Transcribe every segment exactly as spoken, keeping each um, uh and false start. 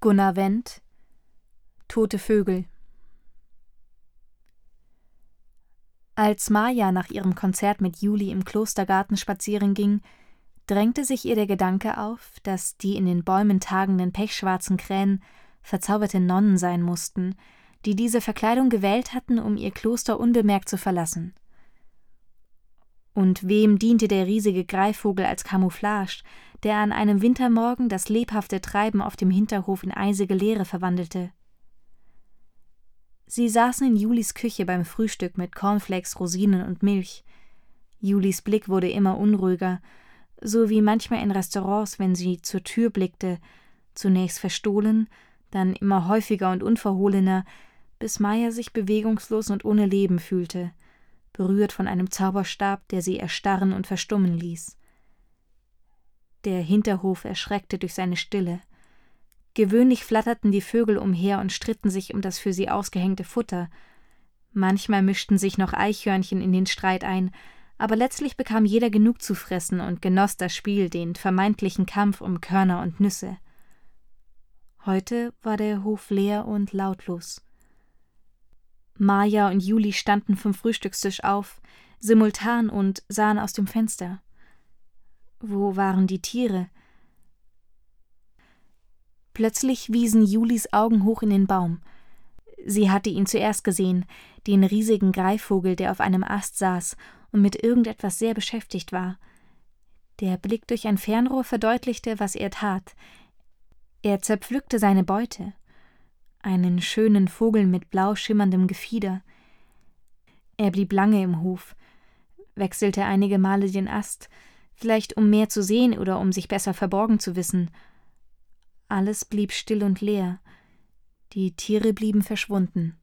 Gunnar Wendt, Tote Vögel. Als Maja nach ihrem Konzert mit Juli im Klostergarten spazieren ging, drängte sich ihr der Gedanke auf, dass die in den Bäumen tagenden pechschwarzen Krähen verzauberte Nonnen sein mussten, die diese Verkleidung gewählt hatten, um ihr Kloster unbemerkt zu verlassen. Und wem diente der riesige Greifvogel als Camouflage, der an einem Wintermorgen das lebhafte Treiben auf dem Hinterhof in eisige Leere verwandelte? Sie saßen in Julis Küche beim Frühstück mit Cornflakes, Rosinen und Milch. Julis Blick wurde immer unruhiger, so wie manchmal in Restaurants, wenn sie zur Tür blickte, zunächst verstohlen, dann immer häufiger und unverhohlener, bis Maja sich bewegungslos und ohne Leben fühlte, berührt von einem Zauberstab, der sie erstarren und verstummen ließ. Der Hinterhof erschreckte durch seine Stille. Gewöhnlich flatterten die Vögel umher und stritten sich um das für sie ausgehängte Futter. Manchmal mischten sich noch Eichhörnchen in den Streit ein, aber letztlich bekam jeder genug zu fressen und genoss das Spiel, den vermeintlichen Kampf um Körner und Nüsse. Heute war der Hof leer und lautlos. Maja und Juli standen vom Frühstückstisch auf, simultan, und sahen aus dem Fenster. Wo waren die Tiere? Plötzlich wiesen Julis Augen hoch in den Baum. Sie hatte ihn zuerst gesehen, den riesigen Greifvogel, der auf einem Ast saß und mit irgendetwas sehr beschäftigt war. Der Blick durch ein Fernrohr verdeutlichte, was er tat. Er zerpflückte seine Beute. Einen schönen Vogel mit blau schimmerndem Gefieder. Er blieb lange im Hof, wechselte einige Male den Ast, vielleicht um mehr zu sehen oder um sich besser verborgen zu wissen. Alles blieb still und leer. Die Tiere blieben verschwunden.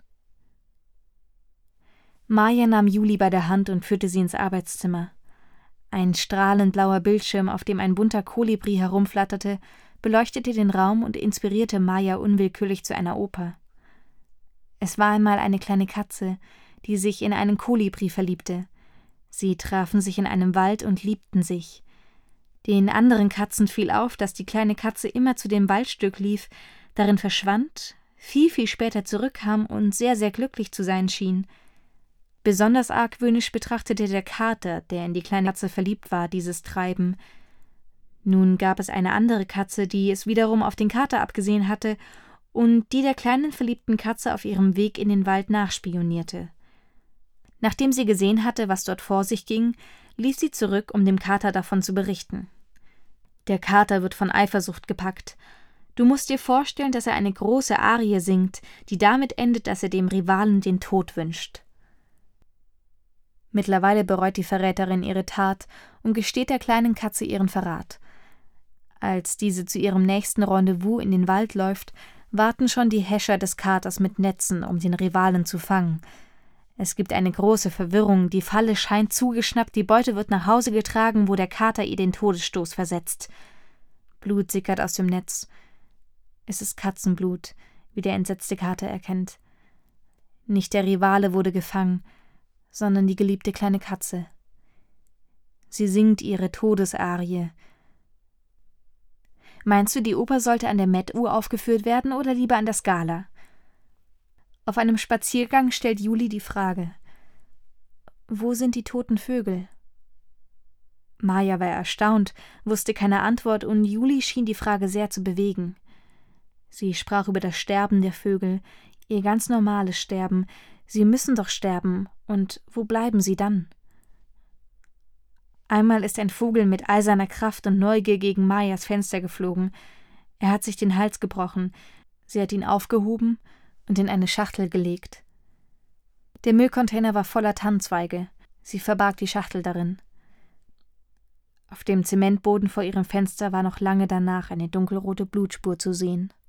Maja nahm Juli bei der Hand und führte sie ins Arbeitszimmer. Ein strahlend blauer Bildschirm, auf dem ein bunter Kolibri herumflatterte, beleuchtete den Raum und inspirierte Maja unwillkürlich zu einer Oper. Es war einmal eine kleine Katze, die sich in einen Kolibri verliebte. Sie trafen sich in einem Wald und liebten sich. Den anderen Katzen fiel auf, dass die kleine Katze immer zu dem Waldstück lief, darin verschwand, viel, viel später zurückkam und sehr, sehr glücklich zu sein schien. Besonders argwöhnisch betrachtete der Kater, der in die kleine Katze verliebt war, dieses Treiben. Nun gab es eine andere Katze, die es wiederum auf den Kater abgesehen hatte und die der kleinen verliebten Katze auf ihrem Weg in den Wald nachspionierte. Nachdem sie gesehen hatte, was dort vor sich ging, lief sie zurück, um dem Kater davon zu berichten. Der Kater wird von Eifersucht gepackt. Du musst dir vorstellen, dass er eine große Arie singt, die damit endet, dass er dem Rivalen den Tod wünscht. Mittlerweile bereut die Verräterin ihre Tat und gesteht der kleinen Katze ihren Verrat. Als diese zu ihrem nächsten Rendezvous in den Wald läuft, warten schon die Häscher des Katers mit Netzen, um den Rivalen zu fangen. Es gibt eine große Verwirrung, die Falle scheint zugeschnappt, die Beute wird nach Hause getragen, wo der Kater ihr den Todesstoß versetzt. Blut sickert aus dem Netz. Es ist Katzenblut, wie der entsetzte Kater erkennt. Nicht der Rivale wurde gefangen, sondern die geliebte kleine Katze. Sie singt ihre Todesarie. Meinst du, die Oper sollte an der Met-Uhr aufgeführt werden oder lieber an der Scala? Auf einem Spaziergang stellt Juli die Frage: Wo sind die toten Vögel? Maja war erstaunt, wusste keine Antwort, und Juli schien die Frage sehr zu bewegen. Sie sprach über das Sterben der Vögel, ihr ganz normales Sterben. Sie müssen doch sterben, und wo bleiben sie dann? Einmal ist ein Vogel mit eiserner Kraft und Neugier gegen Majas Fenster geflogen. Er hat sich den Hals gebrochen. Sie hat ihn aufgehoben und in eine Schachtel gelegt. Der Müllcontainer war voller Tannenzweige. Sie verbarg die Schachtel darin. Auf dem Zementboden vor ihrem Fenster war noch lange danach eine dunkelrote Blutspur zu sehen.